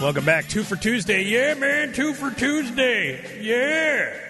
Welcome back. 2 for Tuesday. Yeah, man. 2 for Tuesday. Yeah.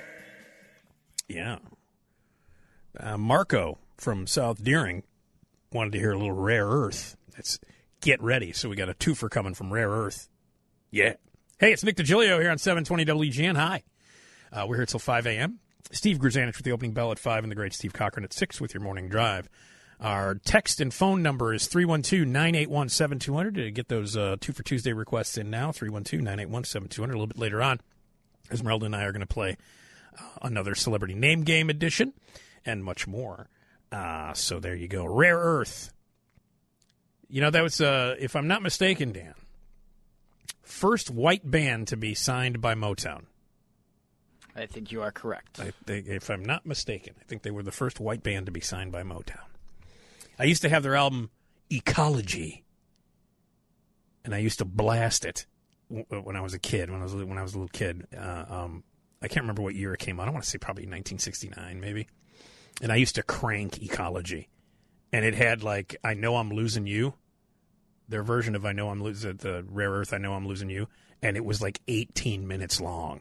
Yeah. Marco from South Deering wanted to hear a little Rare Earth. Let's get ready. So we got a twofer coming from Rare Earth. Yeah. Hey, it's Nick DiGilio here on 720 WGN. Hi. We're here till 5 a.m. Steve Grzanich with the opening bell at 5 and the great Steve Cochran at 6 with your morning drive. Our text and phone number is 312-981-7200 to get those 2 for Tuesday requests in now, 312-981-7200. A little bit later on, Esmeralda and I are going to play another Celebrity Name Game edition and much more. So there you go. Rare Earth. You know, that was, if I'm not mistaken, Dan, first white band to be signed by Motown. I think you are correct. If I'm not mistaken, I think they were the first white band to be signed by Motown. I used to have their album Ecology, and I used to blast it when I was a kid. When I was a little kid, I can't remember what year it came out. I want to say probably 1969, maybe. And I used to crank Ecology, and it had like "I Know I'm Losing You," their version of "I Know I'm Losing," the Rare Earth "I Know I'm Losing You," and it was like 18 minutes long.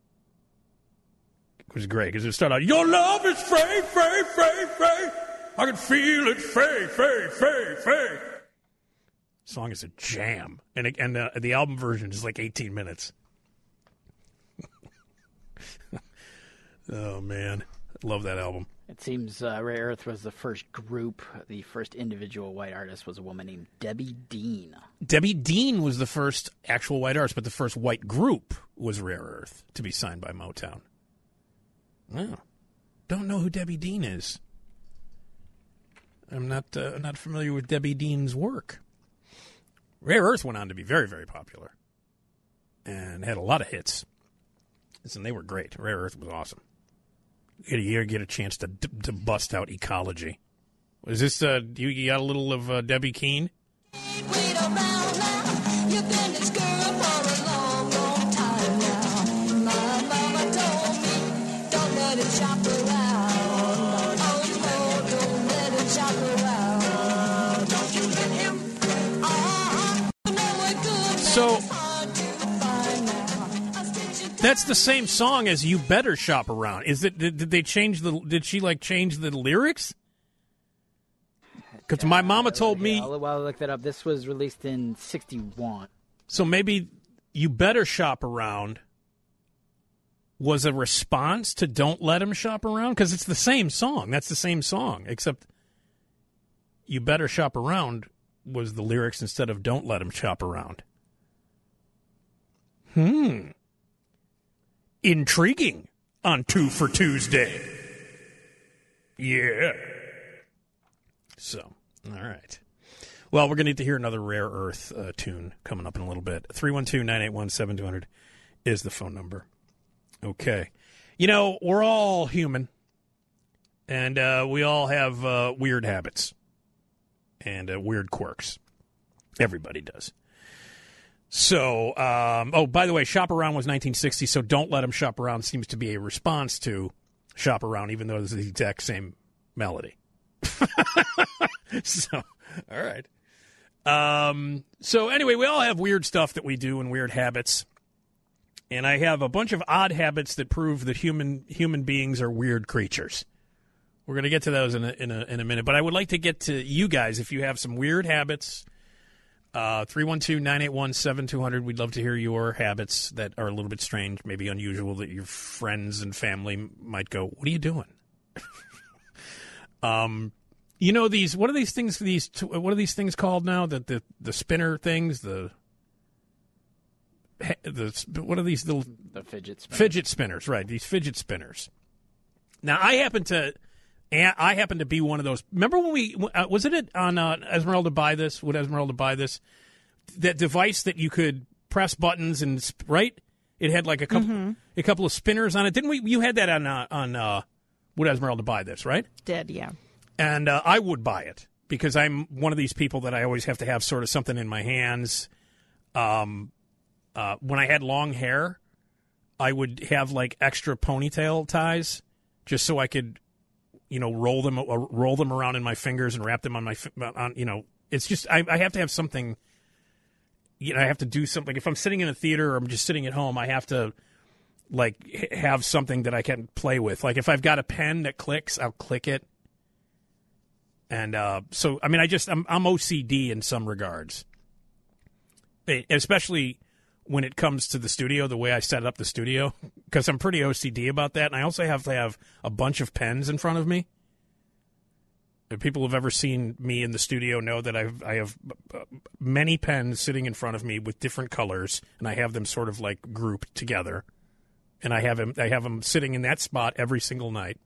It was great because it started out, "Your love is free, free, free, free. I can feel it, free, free, free, free." Song is a jam, and the album version is like 18 minutes. Oh man, I love that album. It seems Rare Earth was the first group. The first individual white artist was a woman named Debbie Dean. Debbie Dean was the first actual white artist, but the first white group was Rare Earth to be signed by Motown. Wow. Don't know who Debbie Dean is. I'm not familiar with Debbie Dean's work. Rare Earth went on to be very, very popular and had a lot of hits. Listen, they were great. Rare Earth was awesome. You get a chance to bust out Ecology. Is this, you got a little of Debbie Keane? Wait around now. You've been this girl for a long, long time now. My mama told me, don't let him shop around. Oh, don't let him shop around. Don't you get him? So, that's the same song as "You Better Shop Around." Is it? Did they change the? Did she change the lyrics? Because my mama told me. I'll look that up. This was released in '61. So maybe "You Better Shop Around" was a response to "Don't Let Him Shop Around," because it's the same song. That's the same song, except "You Better Shop Around" was the lyrics instead of "Don't Let Him Shop Around." Intriguing on 2 for Tuesday. Yeah. So, all right. Well, we're going to need to hear another Rare Earth tune coming up in a little bit. 312-981-7200 is the phone number. Okay. You know, we're all human, and we all have weird habits and weird quirks. Everybody does. So, by the way, Shop Around was 1960, so Don't Let Him Shop Around seems to be a response to Shop Around, even though it's the exact same melody. So, all right. So anyway, we all have weird stuff that we do and weird habits. And I have a bunch of odd habits that prove that human beings are weird creatures. We're going to get to those in a minute, but I would like to get to you guys if you have some weird habits. 312-981-7200. We'd love to hear your habits that are a little bit strange, maybe unusual, that your friends and family might go, "What are you doing?" You know, what are these things called now? The spinner things, what are these little the fidget spinners. Fidget spinners, right? These fidget spinners. Now, I happen to be one of those. Remember when was it on Esmeralda Buy This? Would Esmeralda buy this? That device that you could press buttons and right? It had like a couple of spinners on it. Didn't we? You had that on Would Esmeralda Buy This? Right? Did, yeah. And I would buy it because I'm one of these people that I always have to have sort of something in my hands. When I had long hair, I would have like extra ponytail ties just so I could, roll them around in my fingers and wrap them on my, it's just I have to have something I have to do something. If I'm sitting in a theater or I'm just sitting at home, I have to like have something that I can play with. Like if I've got a pen that clicks, I'll click it. And so, I mean, I'm OCD in some regards, especially when it comes to the studio, the way I set up the studio, because I'm pretty OCD about that. And I also have to have a bunch of pens in front of me. If people who've ever seen me in the studio know that I have many pens sitting in front of me with different colors, and I have them sort of like grouped together. And I have them sitting in that spot every single night.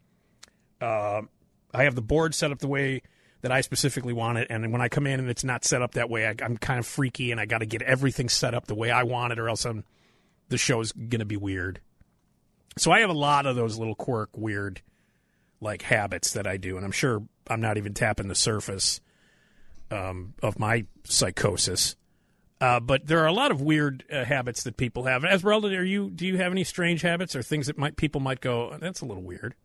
I have the board set up the way that I specifically want it, and when I come in and it's not set up that way, I'm kind of freaky, and I got to get everything set up the way I want it, or else the show's going to be weird. So I have a lot of those little weird, like, habits that I do, and I'm sure I'm not even tapping the surface of my psychosis. But there are a lot of weird habits that people have. Esmeralda, do you have any strange habits or things that people might go, oh, that's a little weird?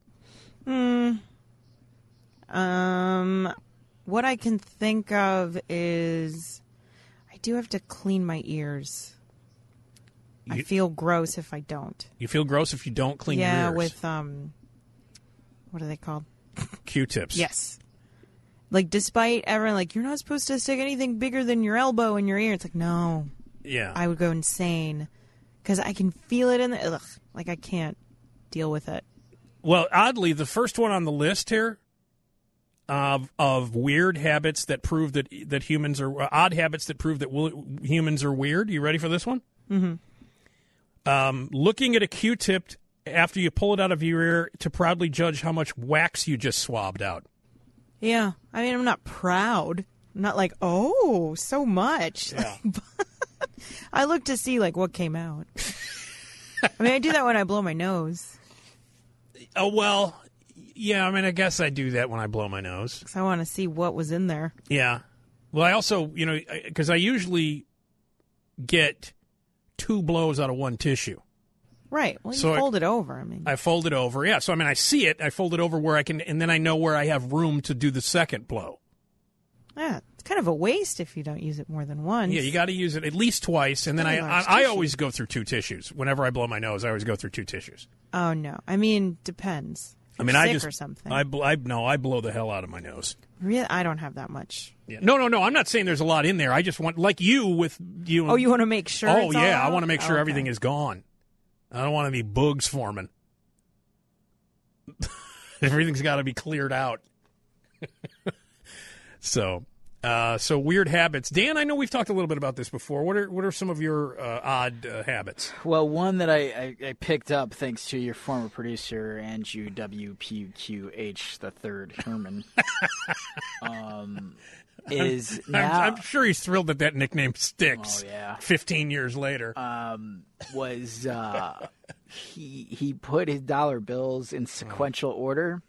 What I can think of is I do have to clean my ears. I feel gross if I don't. You feel gross if you don't clean your ears? Yeah, with, what are they called? Q-tips. Yes. Like, despite everyone, like, you're not supposed to stick anything bigger than your elbow in your ear. It's like, no. Yeah. I would go insane. Because I can feel it in the, ugh, like, I can't deal with it. Well, oddly, the first one on the list here of weird habits that prove that humans are odd habits that prove that humans are weird. You ready for this one? Mm-hmm. Looking at a Q-tip after you pull it out of your ear to proudly judge how much wax you just swabbed out. Yeah. I mean, I'm not proud. I'm not like, oh, so much. Yeah. I look to see, like, what came out. I mean, I do that when I blow my nose. Oh, well, yeah, I mean, I guess I do that when I blow my nose. Because I want to see what was in there. Yeah. Well, I also, because I usually get 2 blows out of 1 tissue. Right. Well, you So fold it over. I mean, I fold it over. Yeah. So, I mean, I see it. I fold it over where I can, and then I know where I have room to do the second blow. yeah, it's kind of a waste if you don't use it more than once. Yeah, you got to use it at least twice, and then Very large I tissue. always go through 2 tissues. Whenever I blow my nose, I always go through 2 tissues. Oh no. I mean, depends. If I mean, you're I sick just or something. I blow the hell out of my nose. Really, I don't have that much. Yeah. No. I'm not saying there's a lot in there. I just want, like you with you. Oh, you want to make sure? Oh it's all yeah, I out? want to make sure Okay. everything is gone. I don't want any bugs forming. Everything's got to be cleared out. So weird habits. Dan, I know we've talked a little bit about this before. What are some of your odd habits? Well, one that I picked up thanks to your former producer, Andrew WPQH the Third Herman, is now I'm sure he's thrilled that nickname sticks. Oh, yeah. 15 years later. was he put his dollar bills in sequential order,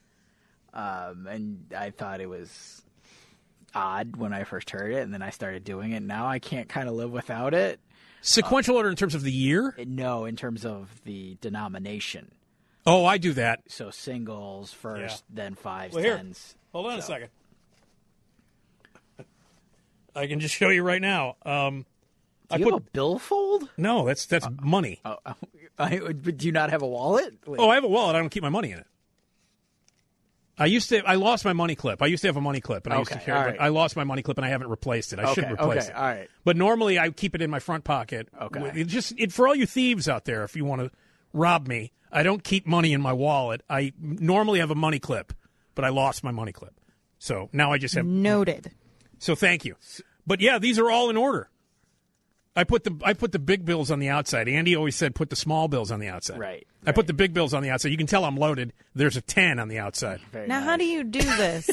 and I thought it was odd when I first heard it, and then I started doing it. Now I can't kind of live without it. Sequential order in terms of the year? No, in terms of the denomination. Oh, I do that. So singles first, then fives, Well, here. tens. Hold on a second. I can just show you right now. Do you have a billfold? No, that's money. Do you not have a wallet? Oh, I have a wallet. I don't keep my money in it. I lost my money clip. I used to have a money clip, and I used to Okay, carry. all But right. I lost my money clip, and I haven't replaced it. I should replace it. All right. But normally, I keep it in my front pocket. Okay. For all you thieves out there, if you want to rob me, I don't keep money in my wallet. I normally have a money clip, but I lost my money clip. So now I just have. Noted. So thank you. But yeah, these are all in order. I put the big bills on the outside. Andy always said put the small bills on the outside. Right. I put the big bills on the outside. You can tell I'm loaded. There's a 10 on the outside. Very Now, nice. how do you do this?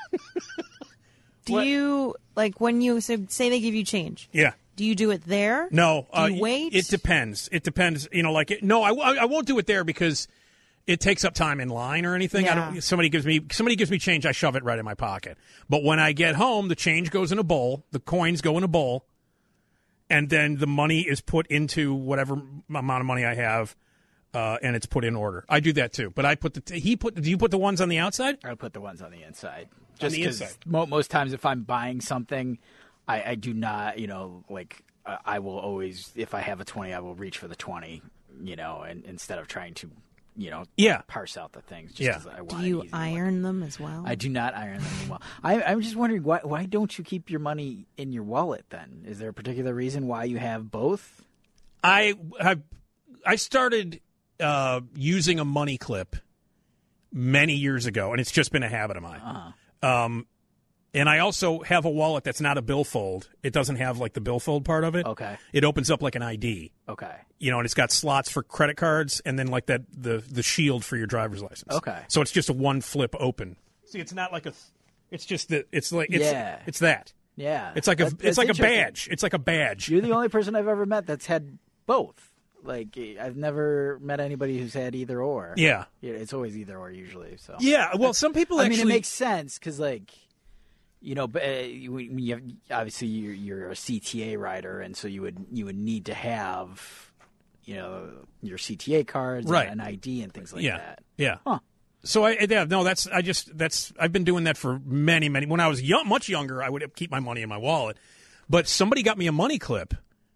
Do you, like, when you say they give you change, Yeah. do you do it there? No. Do you wait? It depends. It depends. No, I won't do it there because it takes up time in line or anything. Yeah. Somebody gives me change, I shove it right in my pocket. But when I get home, the change goes in a bowl. The coins go in a bowl. And then the money is put into whatever amount of money I have, and it's put in order. I do that too. But do you put the ones on the outside? I put the ones on the inside. On Just the 'cause inside. most times if I'm buying something, I do not, like I will always, if I have a 20, I will reach for the 20, and instead of trying to, parse out the things. Just 'cause I want Do you easy iron them as well? I do not iron them as well. I'm just wondering, why don't you keep your money in your wallet then? Is there a particular reason why you have both? I started using a money clip many years ago, and it's just been a habit of mine. Uh-huh. And I also have a wallet that's not a billfold. It doesn't have like the billfold part of it. Okay. It opens up like an ID. Okay. And it's got slots for credit cards and then like that the shield for your driver's license. Okay. So it's just a one flip open. See, it's not like it's just that it's like it's that. Yeah. It's like That's a interesting. badge. It's like a badge. You're the only person I've ever met that's had both. Like, I've never met anybody who's had either or. Yeah. It's always either or usually. So. Yeah. Well, some people actually. I mean, it makes sense because, like, when you have, obviously you're a CTA rider, and so you would need to have, your CTA cards Right. and an ID and things like that. Yeah. Huh. So I've been doing that for many. When I was much younger, I would keep my money in my wallet, but somebody got me a money clip.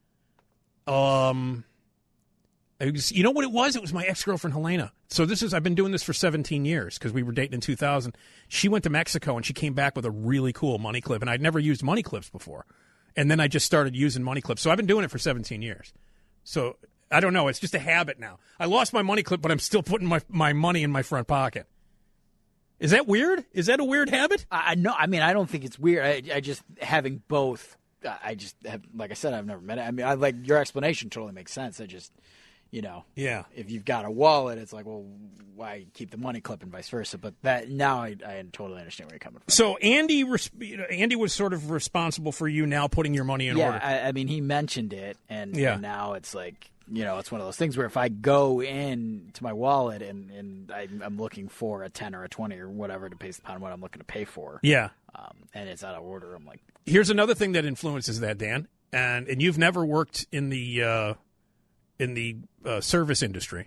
You know what it was? It was my ex-girlfriend Helena. So I've been doing this for 17 years because we were dating in 2000. She went to Mexico and she came back with a really cool money clip, and I'd never used money clips before. And then I just started using money clips. So I've been doing it for 17 years. So I don't know. It's just a habit now. I lost my money clip, but I'm still putting my money in my front pocket. Is that weird? Is that a weird habit? No, I mean, I don't think it's weird. I just having both. I just have, like I said, I've never met it. I mean, like your explanation totally makes sense. I just, yeah. If you've got a wallet, it's like, well, why keep the money clip and vice versa? But that now I totally understand where you're coming from. So Andy was sort of responsible for you now putting your money in order. Yeah, I mean, he mentioned it, and now it's like, it's one of those things where if I go in to my wallet and I'm looking for a 10 or a 20 or whatever to base upon what I'm looking to pay for, yeah, and it's out of order, I'm like, here's another thing that influences that, Dan, and you've never worked in the service industry.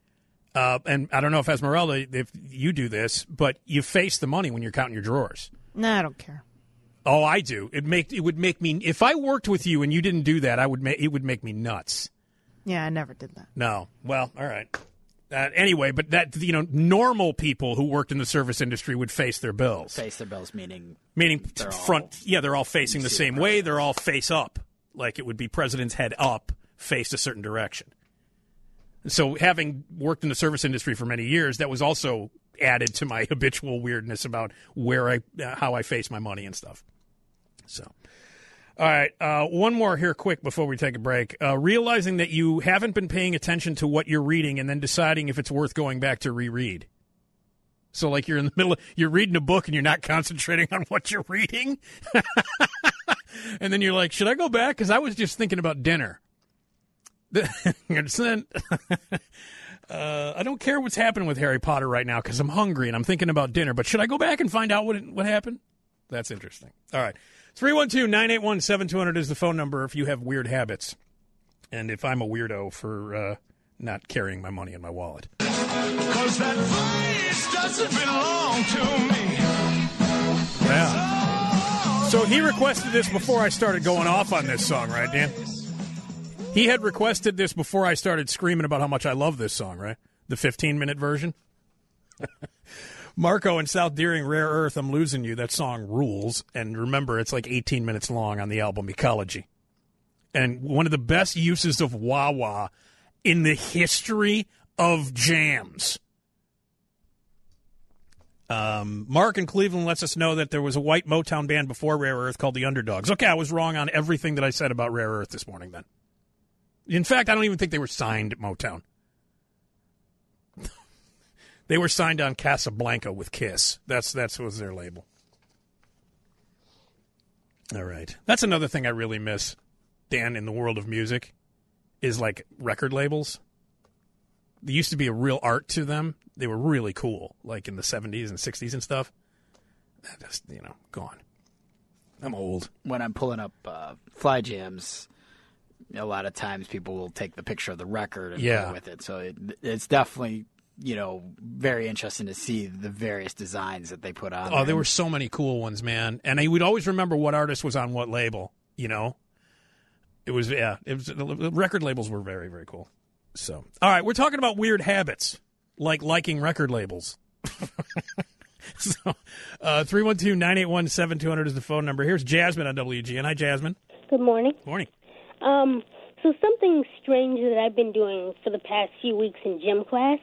And I don't know if Esmeralda, if you do this, but you face the money when you're counting your drawers. No, I don't care. Oh, I do. It would make me, if I worked with you and you didn't do that, it would make me nuts. Yeah, I never did that. No. Well, all right. Anyway, but that, normal people who worked in the service industry would face their bills. Face their bills, meaning front. Yeah, they're all facing the same way. They're all face up. Like it would be president's head up, faced a certain direction. So having worked in the service industry for many years, that was also added to my habitual weirdness about how I face my money and stuff. So, all right, one more here quick before we take a break. Realizing that you haven't been paying attention to what you're reading and then deciding if it's worth going back to reread. So like you're in the middle you're reading a book and you're not concentrating on what you're reading. And then you're like, should I go back? Because I was just thinking about dinner. I don't care what's happening with Harry Potter right now because I'm hungry and I'm thinking about dinner. But should I go back and find out what happened? That's interesting. All right. 312-981-7200 is the phone number if you have weird habits. And if I'm a weirdo for not carrying my money in my wallet. 'Cause that voice doesn't belong to me. Yeah. So he requested this before I started going off on this song, right, Dan? He had requested this before I started screaming about how much I love this song, right? The 15-minute version. Marco in South Deering, Rare Earth, I'm Losing You. That song rules. And remember, it's like 18 minutes long on the album Ecology. And one of the best uses of wah-wah in the history of jams. Mark in Cleveland lets us know that there was a white Motown band before Rare Earth called the Underdogs. Okay, I was wrong on everything that I said about Rare Earth this morning then. In fact, I don't even think they were signed at Motown. They were signed on Casablanca with Kiss. That was their label. All right. That's another thing I really miss, Dan, in the world of music, is like record labels. There used to be a real art to them. They were really cool, like in the 70s and 60s and stuff. Just, gone. I'm old. When I'm pulling up Fly Jams, a lot of times people will take the picture of the record and go with it. So it's definitely very interesting to see the various designs that they put on. Oh, there were so many cool ones, man. And I would always remember what artist was on what label, It was, the record labels were very, very cool. So, all right, we're talking about weird habits, like liking record labels. So, 312-981-7200 is the phone number. Here's Jasmine on WGN. Hi, Jasmine. Good morning. Morning. So something strange that I've been doing for the past few weeks in gym class,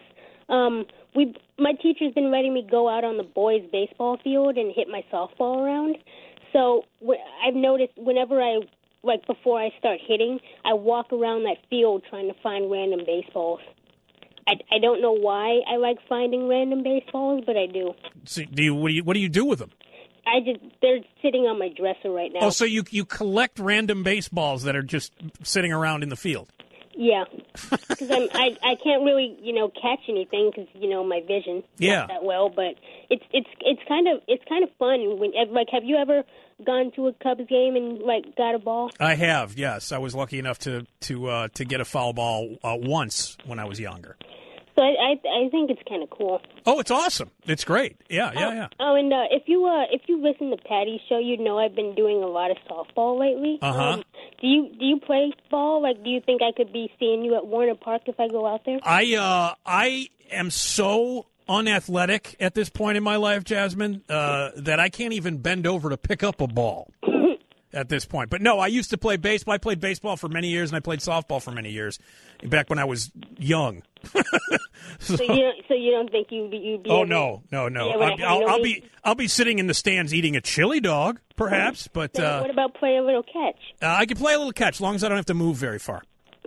my teacher's been letting me go out on the boys' baseball field and hit my softball around. So I've noticed whenever before I start hitting, I walk around that field trying to find random baseballs. I don't know why I like finding random baseballs, but I do. So what do you do with them? They're sitting on my dresser right now. Oh, so you collect random baseballs that are just sitting around in the field? Yeah, because I can't really catch anything because my vision not that well. But it's kind of fun when have you ever gone to a Cubs game and got a ball? I have, yes. I was lucky enough to get a foul ball once when I was younger. So I think it's kind of cool. Oh, it's awesome! It's great. Yeah. Oh, and if you listen to Patty's show, I've been doing a lot of softball lately. Do you play ball? Do you think I could be seeing you at Warner Park if I go out there? I am so unathletic at this point in my life, Jasmine, that I can't even bend over to pick up a ball at this point. But no, I used to play baseball. I played baseball for many years, and I played softball for many years, back when I was young. So you don't think you'd be? Oh no! I'll be sitting in the stands eating a chili dog, perhaps. But so what about playing a little catch? I can play a little catch, as long as I don't have to move very far.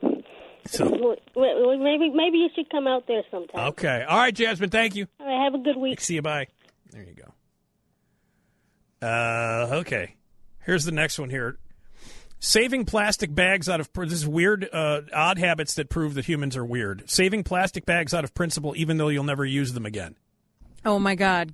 So maybe you should come out there sometime. Okay. All right, Jasmine. Thank you. All right. Have a good week. See you. Bye. There you go. Okay. Here's the next one here. Saving plastic bags out of this is weird, odd habits that prove that humans are weird. Saving plastic bags out of principle, even though you'll never use them again. Oh my God,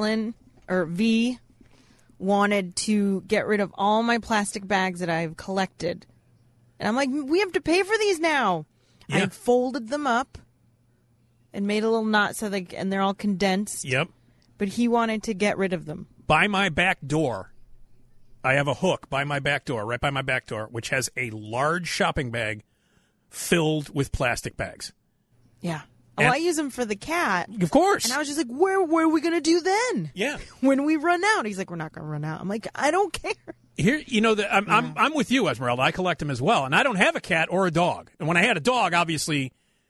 V wanted to get rid of all my plastic bags that I've collected, and I'm like, we have to pay for these now. Yeah. I folded them up and made a little knot and they're all condensed. Yep. But he wanted to get rid of them. By my back door, I have a hook right by my back door, which has a large shopping bag filled with plastic bags. Yeah. And I use them for the cat. Of course. And I was just like, where are we going to do then? Yeah. When we run out. He's like, we're not going to run out. I'm like, I don't care. Here, I'm with you, Esmeralda. I collect them as well. And I don't have a cat or a dog. And when I had a dog, obviously,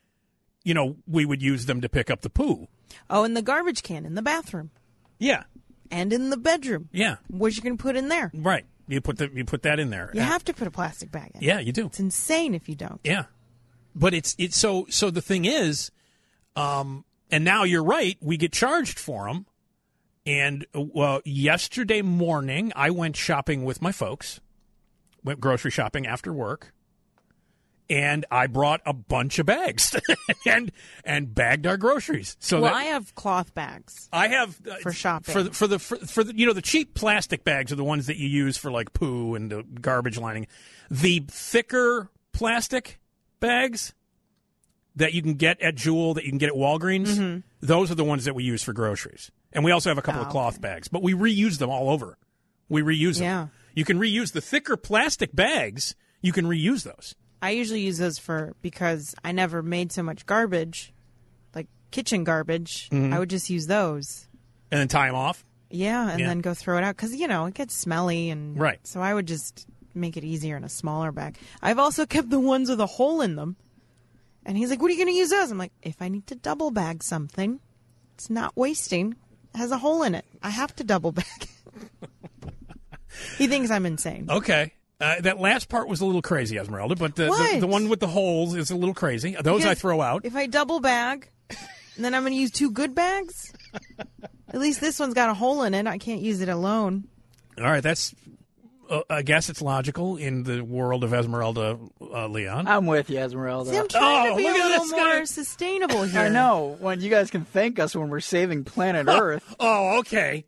we would use them to pick up the poo. Oh, and the garbage can in the bathroom. Yeah. And in the bedroom. Yeah. What you going to put in there? Right. You put that in there. You have to put a plastic bag in. Yeah, you do. It's insane if you don't. Yeah. But it's so the thing is, and now you're right, we get charged for them. And yesterday morning, I went shopping with my folks, went grocery shopping after work, and I brought a bunch of bags and bagged our groceries. So I have cloth bags. I have for shopping for the the cheap plastic bags are the ones that you use for like poo and the garbage lining. The thicker plastic bags that you can get at Jewel, that you can get at Walgreens, those are the ones that we use for groceries. And we also have a couple of cloth bags, but we reuse them all over. We reuse them. Yeah. You can reuse the thicker plastic bags. You can reuse those. I usually use those because I never made so much garbage, like kitchen garbage. I would just use those. And then tie them off? Yeah, and then go throw it out because, it gets smelly. And right. So I would just make it easier in a smaller bag. I've also kept the ones with a hole in them. And he's like, what are you going to use those? I'm like, if I need to double bag something, it's not wasting. It has a hole in it. I have to double bag it. He thinks I'm insane. Okay. That last part was a little crazy, Esmeralda, but the one with the holes is a little crazy. Those because I throw out. If I double bag, and then I'm going to use 2 good bags, at least this one's got a hole in it. I can't use it alone. All right, that's... I guess it's logical in the world of Esmeralda Leon. I'm with you, Esmeralda. See, I'm trying to be a little more sustainable here. I know. When you guys can thank us when we're saving planet Earth. Oh, okay.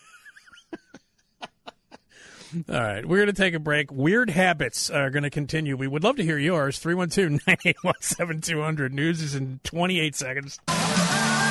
All right, we're going to take a break. Weird habits are going to continue. We would love to hear yours. 312-981-7200. News is in 28 seconds.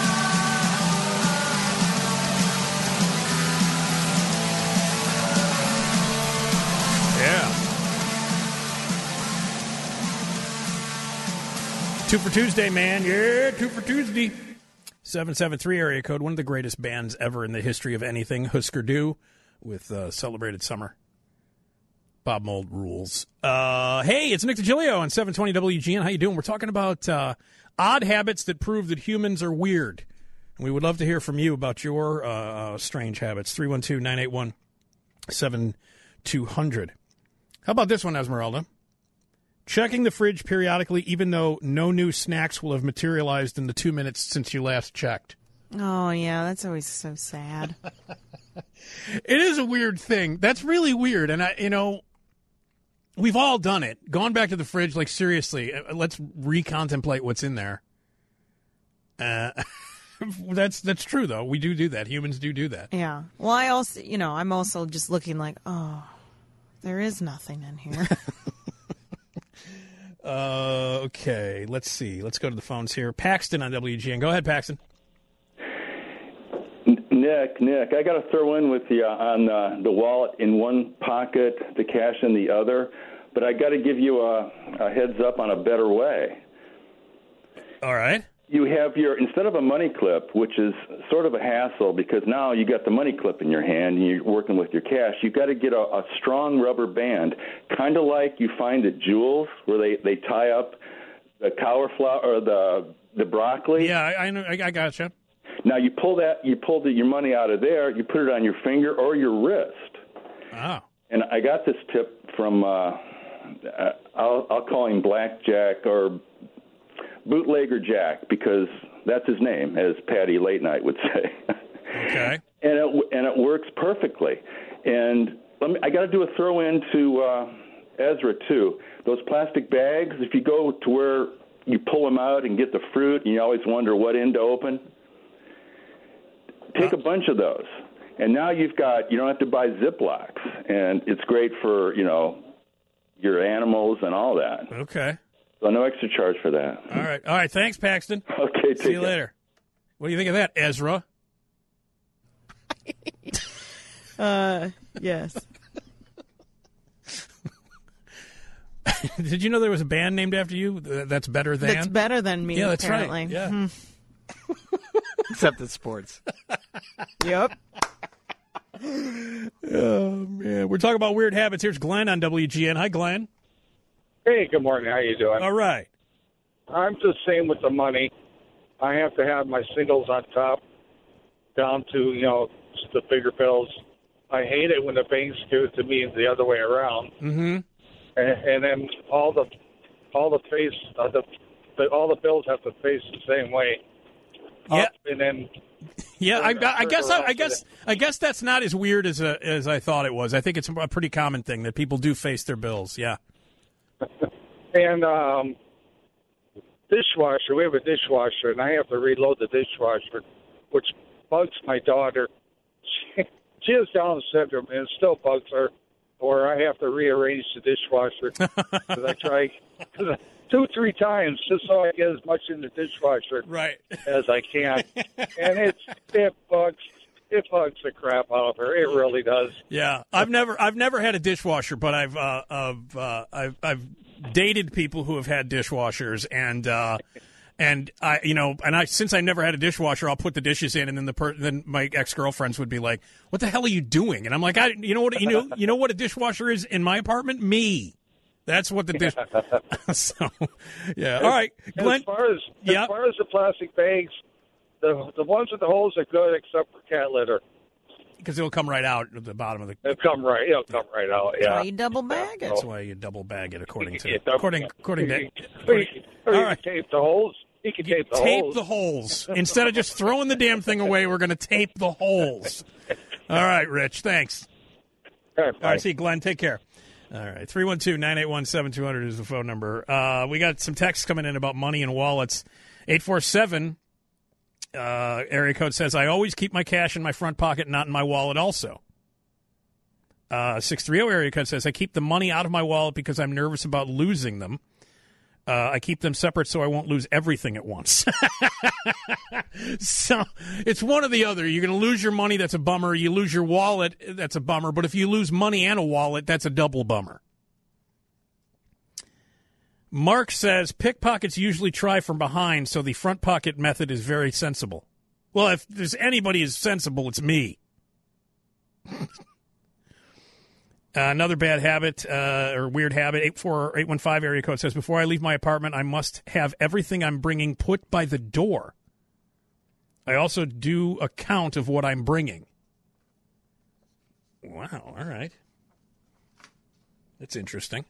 Two for Tuesday, man. Yeah, 2 for Tuesday. 773 area code, one of the greatest bands ever in the history of anything. Husker Du with Celebrated Summer. Bob Mould rules. Hey, it's Nick DiGilio on 720 WGN. How you doing? We're talking about odd habits that prove that humans are weird. And we would love to hear from you about your strange habits. 312-981-7200. How about this one, Esmeralda? Checking the fridge periodically, even though no new snacks will have materialized in the 2 minutes since you last checked. Oh, yeah, that's always so sad. It is a weird thing. That's really weird. And, we've all done it. Gone back to the fridge, like, seriously, let's recontemplate what's in there. That's true, though. We do that. Humans do that. Yeah. Well, I'm also just looking like, oh, there is nothing in here. Okay, let's see. Let's go to the phones here. Paxton on WGN. Go ahead, Paxton. Nick, I got to throw in with you on the wallet in one pocket, the cash in the other, but I got to give you a heads up on a better way. All right. You have instead of a money clip, which is sort of a hassle because now you got the money clip in your hand and you're working with your cash, you got to get a strong rubber band, kind of like you find at Jewel's where they tie up the cauliflower or the broccoli. Yeah, I know. I gotcha. Now you pull your money out of there, you put it on your finger or your wrist. Oh. And I got this tip from I'll call him Blackjack or Bootlegger Jack, because that's his name, as Patty Late Night would say. Okay. And it works perfectly. And I got to do a throw in to Ezra too. Those plastic bags, if you go to where you pull them out and get the fruit, and you always wonder what end to open, take a bunch of those. And now you don't have to buy Ziplocs, and it's great for your animals and all that. Okay. So no extra charge for that. All right. Thanks, Paxton. Okay, see you later. What do you think of that, Ezra? Yes. Did you know there was a band named after you? That's better than. That's better than me. Yeah, that's apparently. right. Yeah. Except it's sports. Yep. Oh man, we're talking about weird habits. Here's Glenn on WGN. Hi, Glenn. Hey, good morning. How you doing? All right. I'm the same with the money. I have to have my singles on top, down to the bigger bills. I hate it when the banks do it to me the other way around. Mm-hmm. And then all the bills have to face the same way. Yeah. Up and then. Yeah, I guess that's not as weird as I thought it was. I think it's a pretty common thing that people do face their bills. Yeah. And dishwasher, we have a dishwasher, and I have to reload the dishwasher, which bugs my daughter. She has Down syndrome, and it still bugs her, or I have to rearrange the dishwasher. Because I try 2-3 times just so I get as much in the dishwasher as I can. And it bugs the crap out of her. It really does. Yeah, I've never had a dishwasher, but I've dated people who have had dishwashers, and since I never had a dishwasher, I'll put the dishes in, and then then my ex-girlfriends would be like, "What the hell are you doing?" And I'm like, you know what a dishwasher is in my apartment? Me. That's what the dish. So, yeah. All right, Glenn. As far as the plastic bags, the ones with the holes are good, except for cat litter. Because it'll come right out at the bottom of the. It'll come right out. Yeah. Why you double bag it? That's why you double bag it, according to. All right. You tape the holes. You can tape the holes. Instead of just throwing the damn thing away, we're going to tape the holes. All right, Rich. Thanks. All right, see you, Glenn. Take care. All right, 312-981-7200 is the phone number. We got some texts coming in about money and wallets. 847 area code says, I always keep my cash in my front pocket, not in my wallet also. 630 area code says, I keep the money out of my wallet because I'm nervous about losing them. I keep them separate so I won't lose everything at once. So it's one or the other. You're going to lose your money, that's a bummer. You lose your wallet, that's a bummer. But if you lose money and a wallet, that's a double bummer. Mark says pickpockets usually try from behind, so the front pocket method is very sensible. Well, if there's anybody who's sensible, it's me. Another bad habit or weird habit, 84815 area code says, before I leave my apartment, I must have everything I'm bringing put by the door. I also do a count of what I'm bringing. Wow, all right. That's interesting.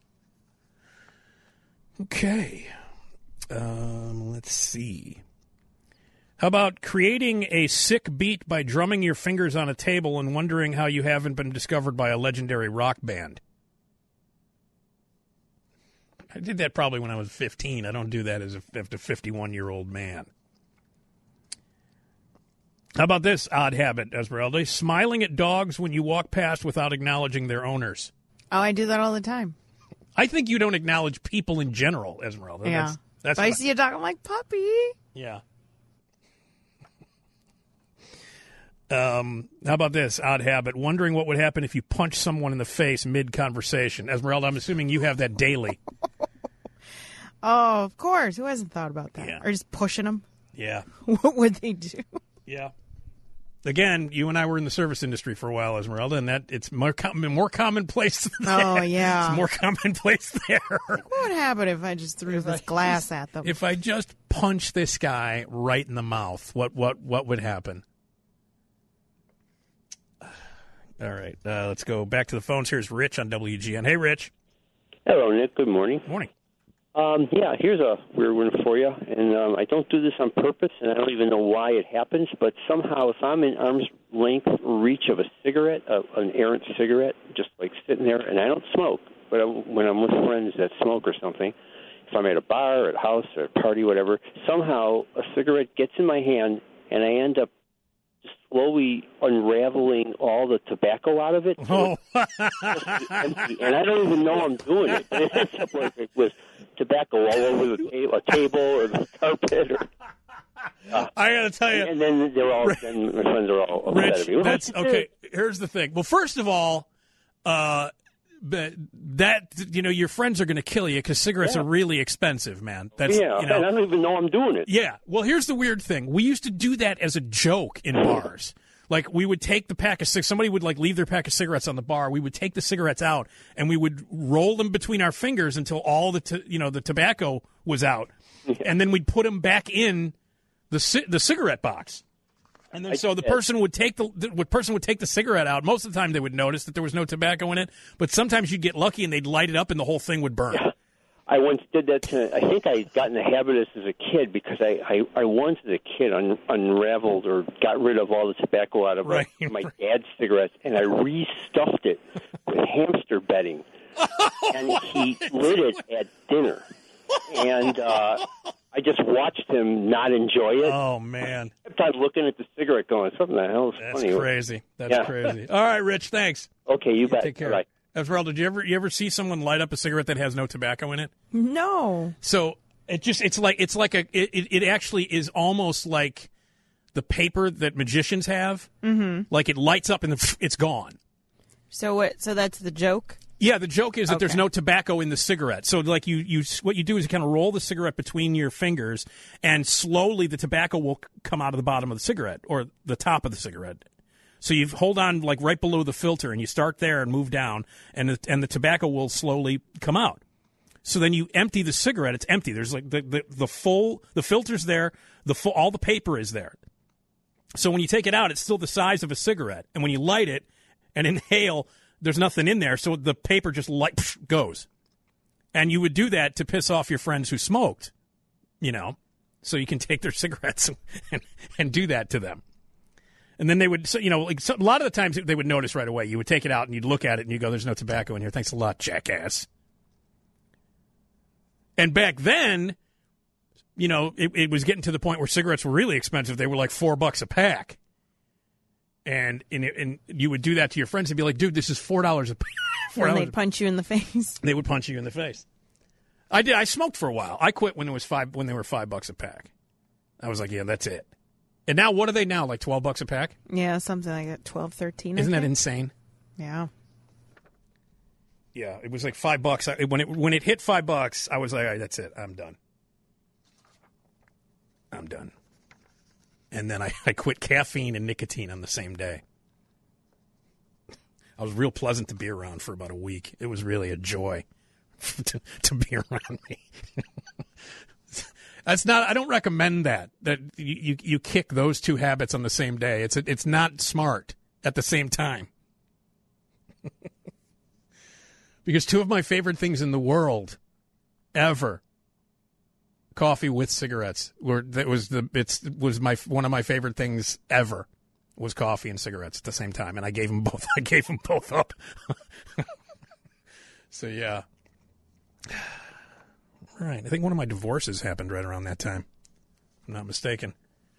Okay. Let's see. How about creating a sick beat by drumming your fingers on a table and wondering how you haven't been discovered by a legendary rock band? I did that probably when I was 15. I don't do that as a 51-year-old man. How about this odd habit, Esmeralda? Smiling at dogs when you walk past without acknowledging their owners. Oh, I do that all the time. I think you don't acknowledge people in general, Esmeralda. Yeah. That's if I see a dog, I'm like, puppy. Yeah. How about this odd habit? Wondering what would happen if you punch someone in the face mid-conversation. Esmeralda, I'm assuming you have that daily. Oh, of course. Who hasn't thought about that? Yeah. Or just pushing them? Yeah. What would they do? Yeah. Again, you and I were in the service industry for a while, Esmeralda, and that it's more commonplace there. Oh, yeah. It's more commonplace there. What would happen if I just threw this glass at them? If I just punch this guy right in the mouth, what would happen? All right, let's go back to the phones. Here's Rich on WGN. Hey, Rich. Hello, Nick. Good morning. Morning. Yeah, here's a weird one for you, and I don't do this on purpose, and I don't even know why it happens, but somehow if I'm in arm's length reach of a cigarette, an errant cigarette, just like sitting there, and I don't smoke, but when I'm with friends that smoke or something, if I'm at a bar, at a house, or a party, whatever, somehow a cigarette gets in my hand, and I end up slowly unraveling all the tobacco out of it. Oh. Empty, and I don't even know I'm doing it. But it ends up like it was tobacco all over a table or the carpet. Or, I got to tell you. And then they're all. Then my friends are all upset Rich, at me. that's okay. Here's the thing. Well, first of all, your friends are going to kill you because cigarettes are really expensive, man. That's, and I don't even know I'm doing it. Yeah. Well, here's the weird thing. We used to do that as a joke in bars. Like, we would take the pack of cigarettes. Somebody would, leave their pack of cigarettes on the bar. We would take the cigarettes out, and we would roll them between our fingers until all the tobacco was out. And then we'd put them back in the cigarette box. And then the person would take the cigarette out. Most of the time they would notice that there was no tobacco in it, but sometimes you'd get lucky and they'd light it up and the whole thing would burn. Yeah. I once did that I think I got in the habit of this as a kid because I once as a kid unraveled or got rid of all the tobacco out of my dad's cigarettes, and I restuffed it with hamster bedding. And he lit it at dinner. And I just watched him not enjoy it. Oh, man. I kept on looking at the cigarette going, something the hell is funny. That's crazy. That's crazy. All right, Rich, thanks. Okay, you bet. Take care. Bye. Esmeralda, did you ever see someone light up a cigarette that has no tobacco in it? No. So it actually is almost like the paper that magicians have. Mm-hmm. Like it lights up and it's gone. So what? So that's the joke? Yeah, the joke is that there's no tobacco in the cigarette. So like you what you do is you kind of roll the cigarette between your fingers, and slowly the tobacco will come out of the bottom of the cigarette or the top of the cigarette. So you hold on like right below the filter, and you start there and move down, and the tobacco will slowly come out. So then you empty the cigarette; it's empty. There's like the filter's there, all the paper is there. So when you take it out, it's still the size of a cigarette, and when you light it and inhale, there's nothing in there, so the paper just goes. And you would do that to piss off your friends who smoked, so you can take their cigarettes and do that to them. And then they would, a lot of the times they would notice right away. You would take it out and you'd look at it and you'd go, there's no tobacco in here. Thanks a lot, jackass. And back then, it was getting to the point where cigarettes were really expensive. They were like $4 a pack. And you would do that to your friends and be like, dude, this is $4 a pack. And they'd punch you in the face. They would punch you in the face. I smoked for a while. I quit when they were $5 a pack. I was like, yeah, that's it. And now, what are they now? Like $12 a pack? Yeah, something like that. 12, 13. Isn't that insane? Yeah. Yeah, it was like $5. When it hit $5, I was like, all right, that's it. I'm done. And then I quit caffeine and nicotine on the same day. I was real pleasant to be around for about a week. It was really a joy to be around me. That's not. I don't recommend that you kick those two habits on the same day. It's not smart at the same time. Because two of my favorite things in the world ever, coffee with cigarettes, one of my favorite things ever was coffee and cigarettes at the same time, and I gave them both. I gave them both up. So yeah. Right. I think one of my divorces happened right around that time. If I'm not mistaken.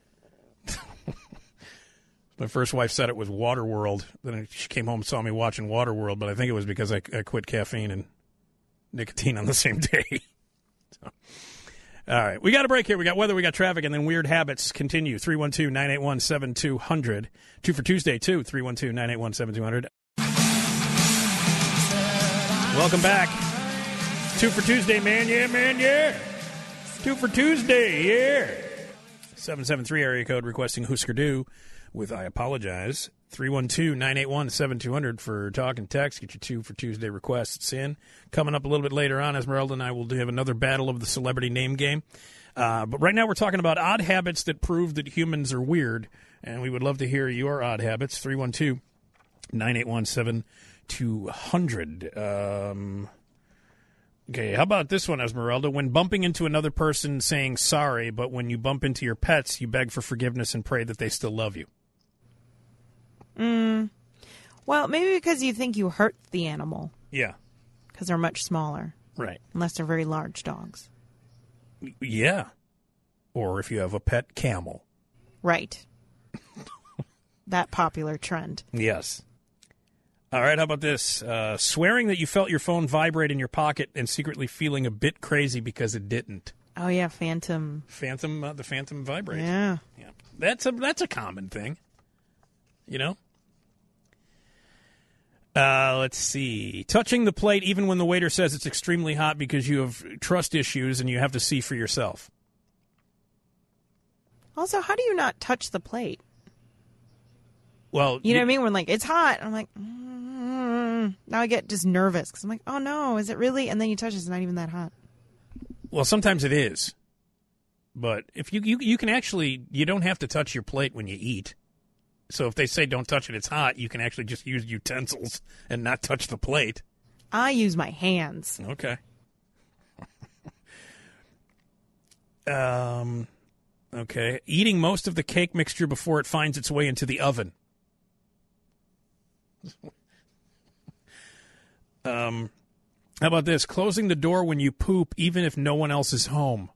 My first wife said it was Waterworld. Then she came home and saw me watching Waterworld, but I think it was because I quit caffeine and nicotine on the same day. So. All right. We got a break here. We got weather, we got traffic, and then weird habits continue. 312-981-7200. 2 for Tuesday, too. 312-981-7200. Welcome back. 2 for Tuesday, man. Yeah, man, yeah. 2 for Tuesday, yeah. 773 area code requesting Husker Du with I Apologize. 312-981-7200 for talk and text. Get your 2 for Tuesday requests in. Coming up a little bit later on, Esmeralda and I will have another battle of the celebrity name game. But right now we're talking about odd habits that prove that humans are weird, and we would love to hear your odd habits. 312-981-7200. Okay, how about this one, Esmeralda? When bumping into another person, saying sorry, but when you bump into your pets, you beg for forgiveness and pray that they still love you. Well, maybe because you think you hurt the animal. Yeah. Because they're much smaller. Right. Unless they're very large dogs. Yeah. Or if you have a pet camel. Right. That popular trend. Yes. All right, how about this? Swearing that you felt your phone vibrate in your pocket and secretly feeling a bit crazy because it didn't. Oh, yeah, Phantom. The Phantom vibrate. Yeah. That's a common thing. You know? Let's see. Touching the plate even when the waiter says it's extremely hot because you have trust issues and you have to see for yourself. Also, how do you not touch the plate? Well, you know what I mean? When it's hot, I'm like, now I get just nervous because I'm like, oh no, is it really? And then you touch it, it's not even that hot. Well, sometimes it is, but if you can actually, you don't have to touch your plate when you eat. So if they say don't touch it, it's hot, you can actually just use utensils and not touch the plate. I use my hands. Okay. Okay. Eating most of the cake mixture before it finds its way into the oven. How about this? Closing the door when you poop, even if no one else is home.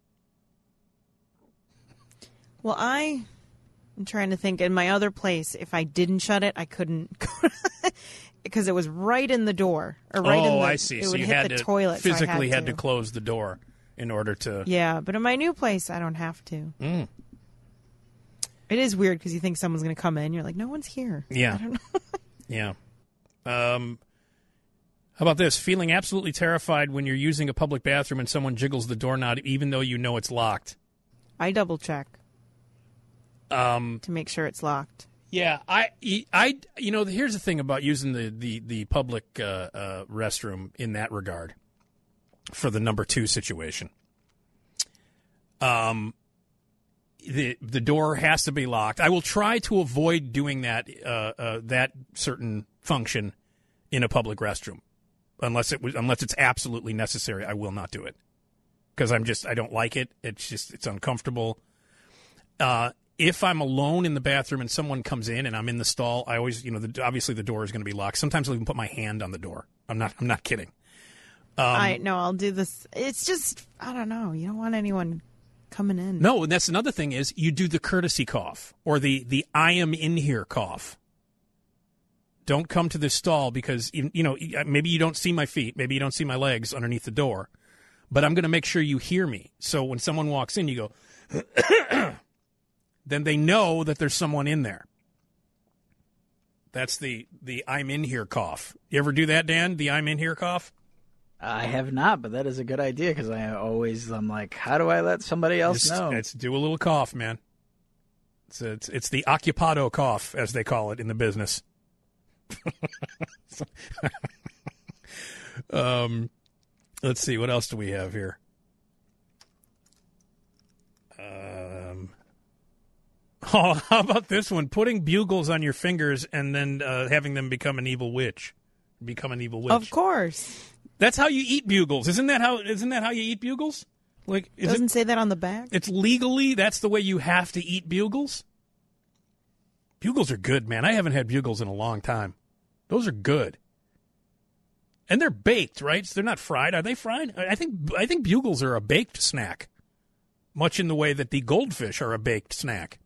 Well, I'm trying to think. In my other place, if I didn't shut it, I couldn't because it was right in the door. Or right in the, I see. It so would you hit had the to toilet. physically so I had to close the door in order to. Yeah, but in my new place, I don't have to. It is weird because you think someone's going to come in. You're like, no one's here. Yeah. I don't know. Yeah. How about this? Feeling absolutely terrified when you're using a public bathroom and someone jiggles the doorknob even though you know it's locked. I double check to make sure it's locked. Yeah, I here's the thing about using the public restroom in that regard for the number 2 situation. The door has to be locked. I will try to avoid doing that that certain function in a public restroom, unless it's absolutely necessary. I will not do it because I don't like it. It's uncomfortable. If I'm alone in the bathroom and someone comes in and I'm in the stall, I always obviously the door is going to be locked. Sometimes I'll even put my hand on the door. I'm not kidding. I'll do this. It's just I don't know. You don't want anyone coming in. No, and that's another thing is you do the courtesy cough or the I am in here cough. Don't come to this stall because maybe you don't see my feet, maybe you don't see my legs underneath the door, but I'm going to make sure you hear me. So when someone walks in, you go, then they know that there's someone in there. That's the I'm in here cough. You ever do that, Dan? The I'm in here cough? I have not, but that is a good idea because I'm like, how do I let somebody else know? It's do a little cough, man. It's the occupado cough, as they call it in the business. Let's see, what else do we have here? How about this one? Putting bugles on your fingers and then having them become an evil witch. Of course. That's how you eat bugles. Isn't that how you eat bugles? Like, Doesn't say that on the back. It's legally, that's the way you have to eat bugles? Bugles are good, man. I haven't had bugles in a long time. Those are good. And they're baked, right? So they're not fried. Are they fried? I think bugles are a baked snack, much in the way that the goldfish are a baked snack.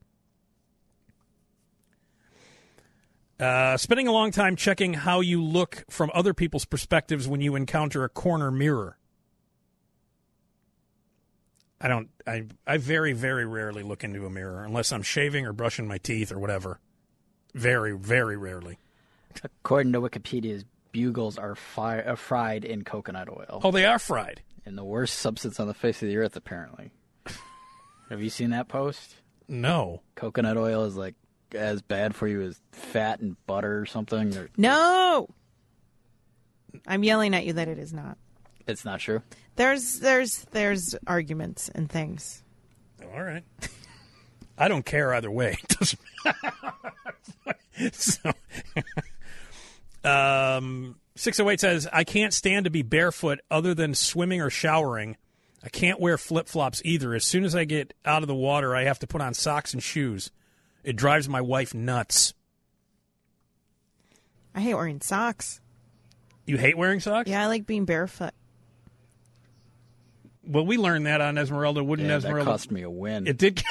Spending a long time checking how you look from other people's perspectives when you encounter a corner mirror. I very, very rarely look into a mirror unless I'm shaving or brushing my teeth or whatever. Very, very rarely. According to Wikipedia, bugles are fried in coconut oil. Oh, they are fried. And the worst substance on the face of the earth, apparently. Have you seen that post? No. Coconut oil is like as bad for you as fat and butter or something? No! I'm yelling at you that it is not. It's not true? There's arguments and things. All right. I don't care either way. It doesn't matter. 608 says, I can't stand to be barefoot other than swimming or showering. I can't wear flip-flops either. As soon as I get out of the water, I have to put on socks and shoes. It drives my wife nuts. I hate wearing socks. You hate wearing socks? Yeah, I like being barefoot. Well, we learned that on Esmeralda. Wouldn't Esmeralda? That cost me a win. It did.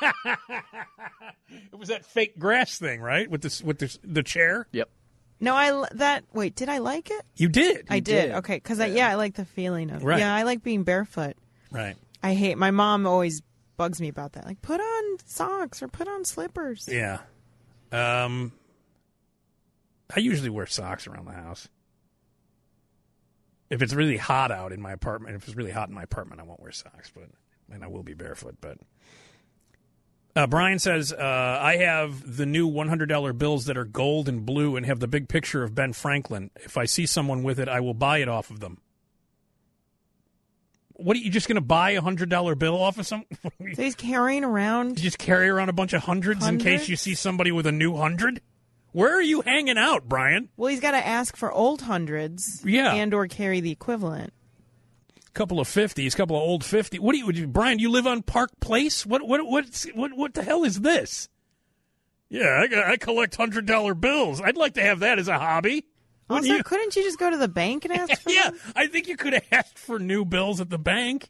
It was that fake grass thing, right? With the chair? Yep. No, wait, did I like it? You did. I did. Okay, because I like the feeling of it. Right. Yeah, I like being barefoot. Right. My mom always bugs me about that. Like, put on socks or put on slippers. Yeah. I usually wear socks around the house. If it's really hot out in my apartment, I won't wear socks, and I will be barefoot. But Brian says, I have the new $100 bills that are gold and blue and have the big picture of Ben Franklin. If I see someone with it, I will buy it off of them. What, are you just going to buy a $100 bill off of some? So he's carrying around? You just carry around a bunch of hundreds in case you see somebody with a new 100? Where are you hanging out, Brian? Well, he's got to ask for old hundreds, and or carry the equivalent. Couple of 50s, couple of old 50. What do you, Brian? You live on Park Place? What the hell is this? Yeah, I collect $100 bills. I'd like to have that as a hobby. Also, couldn't you just go to the bank and ask for them? I think you could have asked for new bills at the bank.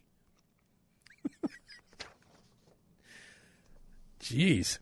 Jeez.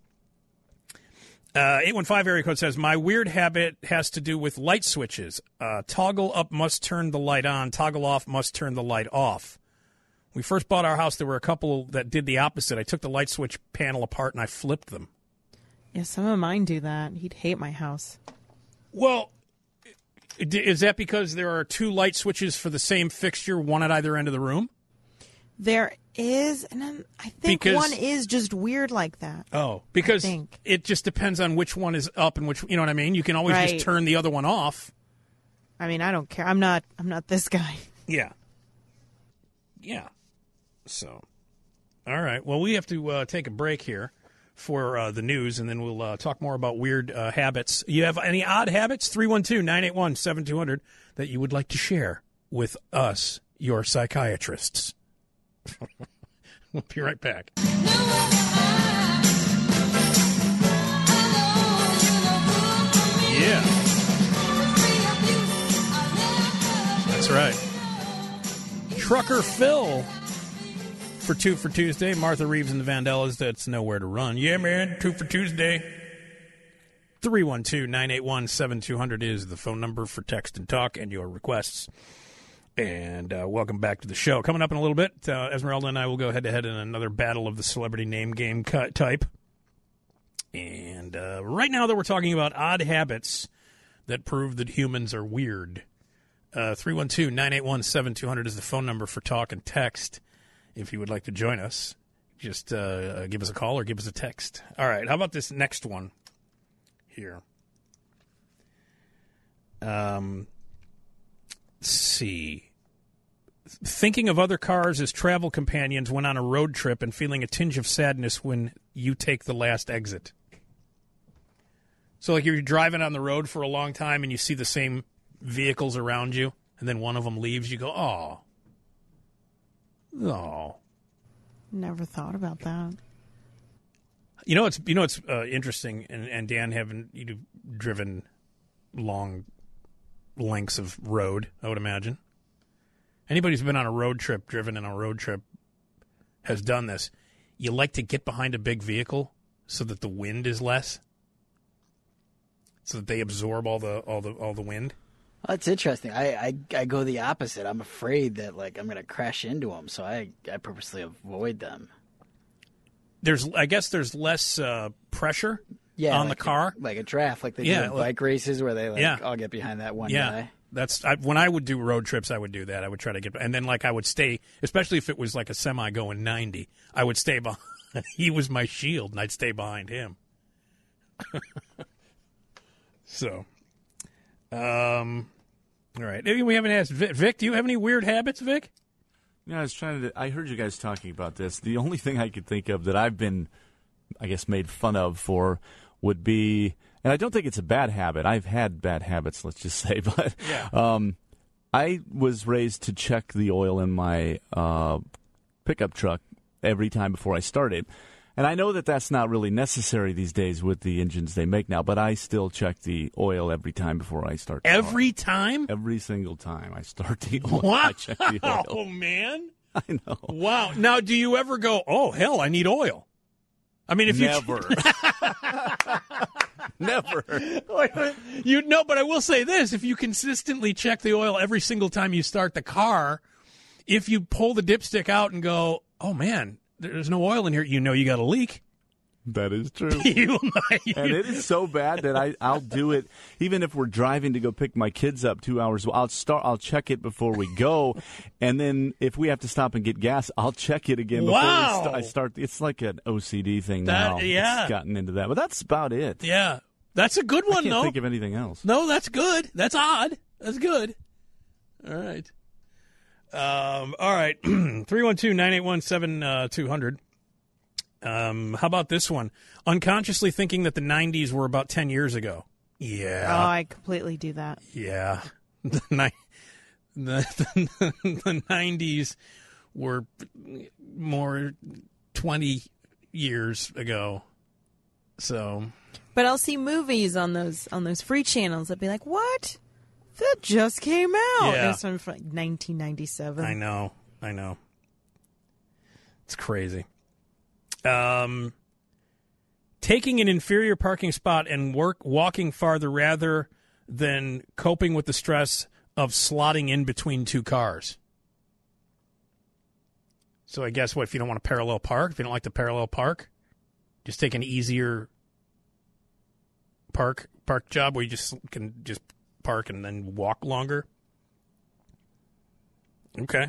815 area code says, my weird habit has to do with light switches. Toggle up must turn the light on. Toggle off must turn the light off. When we first bought our house, there were a couple that did the opposite. I took the light switch panel apart and I flipped them. Yeah, some of mine do that. He'd hate my house. Well, is that because there are two light switches for the same fixture, one at either end of the room? There is, and I think one is just weird like that. Oh, because it just depends on which one is up and which, you know what I mean? You can always just turn the other one off. I mean, I don't care. I'm not this guy. Yeah. Yeah. So, all right. Well, we have to take a break here for the news, and then we'll talk more about weird habits. You have any odd habits? 312-981-7200 that you would like to share with us, your psychiatrists. We'll be right back. Yeah. That's right. Trucker Phil for Two for Tuesday. Martha Reeves and the Vandellas, that's nowhere to run. Yeah, man, Two for Tuesday. 312-981-7200 is the phone number for text and talk and your requests. And welcome back to the show. Coming up in a little bit, Esmeralda and I will go head-to-head in another battle of the celebrity name game type. And right now that we're talking about odd habits that prove that humans are weird. 312-981-7200 is the phone number for talk and text. If you would like to join us, just give us a call or give us a text. All right, how about this next one here? Let's see. Thinking of other cars as travel companions when on a road trip and feeling a tinge of sadness when you take the last exit. So, like, you're driving on the road for a long time and you see the same vehicles around you, and then one of them leaves, you go, oh. Oh. Never thought about that. You know, it's interesting, and Dan, haven't you driven long lengths of road, I would imagine. Anybody who's been on a road trip, driven in a road trip, has done this. You like to get behind a big vehicle so that the wind is less, so that they absorb all the wind. Well, that's interesting. I go the opposite. I'm afraid that I'm going to crash into them, so I purposely avoid them. I guess there's less pressure on the car, like a draft, like they do in bike races where they I'll get behind that one guy. When I would do road trips, I would do that. I would try to get, and then I would stay, especially if it was like a semi going 90. I would stay behind. He was my shield, and I'd stay behind him. So, all right. We haven't asked Vic. Do you have any weird habits, Vic? Yeah, I heard you guys talking about this. The only thing I could think of that I've been, I guess, made fun of for would be, and I don't think it's a bad habit. I've had bad habits, let's just say, but I was raised to check the oil in my pickup truck every time before I started. And I know that that's not really necessary these days with the engines they make now, but I still check the oil every time before I start the car. Every time? Every single time I start the oil, wow. I check the oil. Oh, man. I know. Wow. Now, do you ever go, oh, hell, I need oil? I mean, if Never. Never. You know, but I will say this. If you consistently check the oil every single time you start the car, if you pull the dipstick out and go, oh, man, there's no oil in here, you know you got a leak. That is true. And it is so bad that I'll do it even if we're driving to go pick my kids up 2 hours. I'll check it before we go, and then if we have to stop and get gas, I'll check it again before I start. It's like an OCD thing now. Yeah. It's gotten into that, but that's about it. Yeah, that's a good one. I can't think of anything else. No, that's good. That's odd. That's good. All right. All right. 312-981-7200. How about this one? Unconsciously thinking that the 90s were about 10 years ago. Yeah. Oh, I completely do that. Yeah. The 90s were more 20 years ago. So. But I'll see movies on those free channels. I'd be like, what? That just came out. Yeah. It's from 1997. I know. It's crazy. Taking an inferior parking spot and walking farther rather than coping with the stress of slotting in between two cars. So I guess if you don't want to parallel park, if you don't like to parallel park, just take an easier park job where you can park and then walk longer. Okay.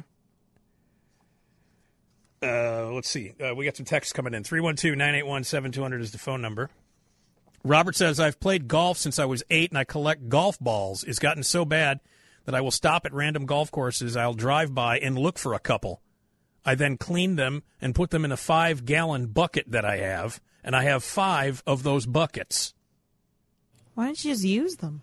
Let's see. We got some texts coming in. 312-981-7200 is the phone number. Robert says, I've played golf since I was 8 and I collect golf balls. It's gotten so bad that I will stop at random golf courses I'll drive by and look for a couple. I then clean them and put them in a 5-gallon bucket that I have, and I have 5 of those buckets. Why don't you just use them?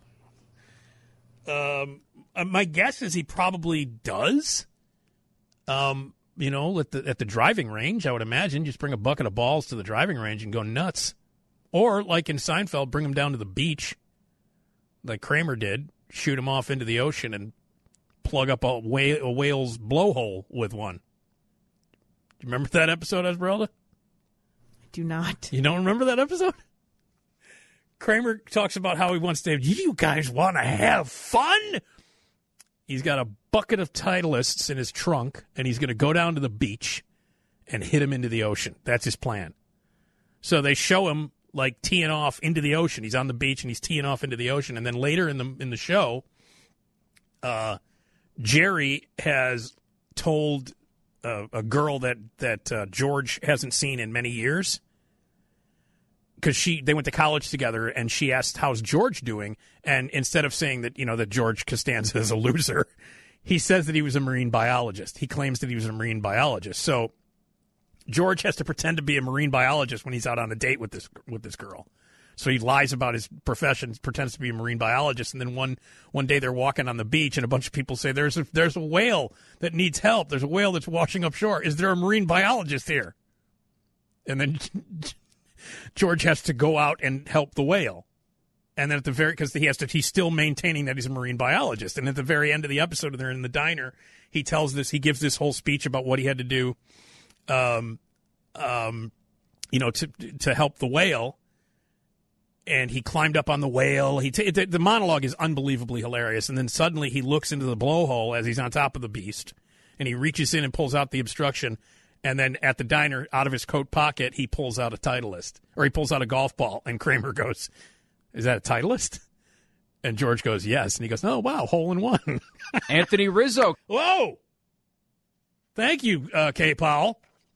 My guess is he probably does. You know, at the driving range, I would imagine, just bring a bucket of balls to the driving range and go nuts. Or, like in Seinfeld, bring them down to the beach, like Kramer did, shoot them off into the ocean and plug up a whale's blowhole with one. Do you remember that episode, Esmeralda? I do not. You don't remember that episode? Kramer talks about how he wants to, you guys want to have fun? He's got a bucket of Titleists in his trunk, and he's going to go down to the beach and hit him into the ocean. That's his plan. So they show him like teeing off into the ocean. He's on the beach and he's teeing off into the ocean. And then later in the show, Jerry has told a girl that George hasn't seen in many years, because they went to college together, and she asked, "How's George doing?" And instead of saying that that George Costanza is a loser, he says that he was a marine biologist. He claims that he was a marine biologist. So George has to pretend to be a marine biologist when he's out on a date with this girl. So he lies about his profession, pretends to be a marine biologist, and then one day they're walking on the beach, and a bunch of people say, "There's a whale that needs help. There's a whale that's washing up shore. Is there a marine biologist here?" And then George has to go out and help the whale. And then because he's still maintaining that he's a marine biologist. And at the very end of the episode, they're in the diner. He gives this whole speech about what he had to do, to help the whale. And he climbed up on the whale. The monologue is unbelievably hilarious. And then suddenly he looks into the blowhole as he's on top of the beast, and he reaches in and pulls out the obstruction. And then at the diner, out of his coat pocket, he pulls out a Titleist, or he pulls out a golf ball. And Kramer goes, "Is that a Titleist?" And George goes, "Yes." And he goes, "Oh, wow, hole in one." Anthony Rizzo. Whoa. Thank you, Kay Powell.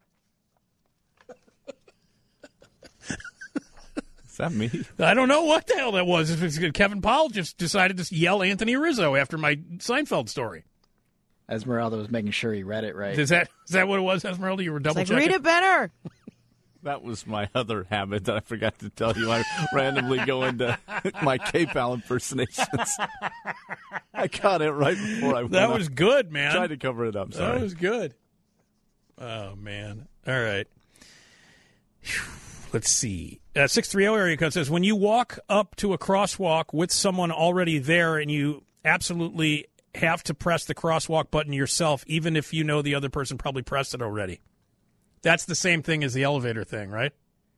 Is that me? I don't know what the hell that was. Kevin Powell just decided to yell Anthony Rizzo after my Seinfeld story. Esmeralda was making sure he read it right. Is that what it was, Esmeralda? You were double checking? Read it better. That was my other habit that I forgot to tell you. I randomly go into my K-Pal impersonations. I caught it right before I went That was good, man. Tried to cover it up. Sorry. That was good. Oh, man. All right. Let's see. 630 area code says, when you walk up to a crosswalk with someone already there and you absolutely have to press the crosswalk button yourself, even if you know the other person probably pressed it already. That's the same thing as the elevator thing, right?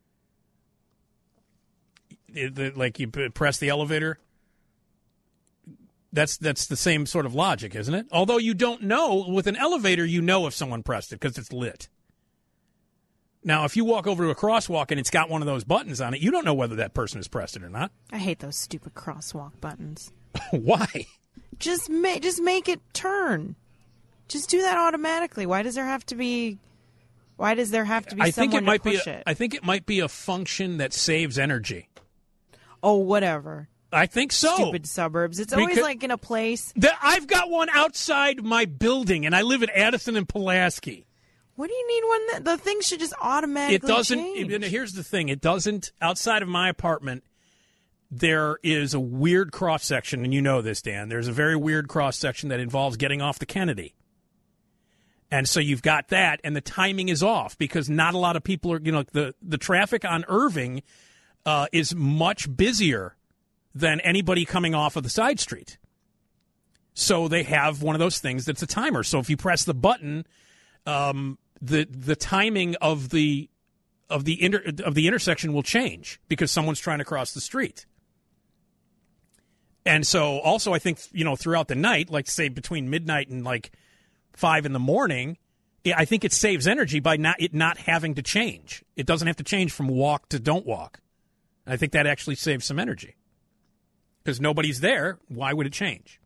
Like you press the elevator. That's the same sort of logic, isn't it? Although you don't know, with an elevator, you know if someone pressed it because it's lit. Now, if you walk over to a crosswalk and it's got one of those buttons on it, you don't know whether that person has pressed it or not. I hate those stupid crosswalk buttons. Why? Just make it turn. Just do that automatically. Why does there have to be someone to push it? I think it might be a function that saves energy. Oh, whatever. I think so. Stupid suburbs. It's always like in a place. I've got one outside my building, and I live at Addison and Pulaski. What do you need one? The thing should just automatically change. Here's the thing. It doesn't. Outside of my apartment, there is a weird cross-section, and you know this, Dan. There's a very weird cross-section that involves getting off the Kennedy. And so you've got that, and the timing is off because not a lot of people are, the traffic on Irving is much busier than anybody coming off of the side street. So they have one of those things that's a timer. So if you press the button, the timing of the intersection will change because someone's trying to cross the street. And so also I think, throughout the night, like say between midnight and like 5 in the morning, I think it saves energy by not having to change. It doesn't have to change from walk to don't walk. I think that actually saves some energy. Because nobody's there, why would it change?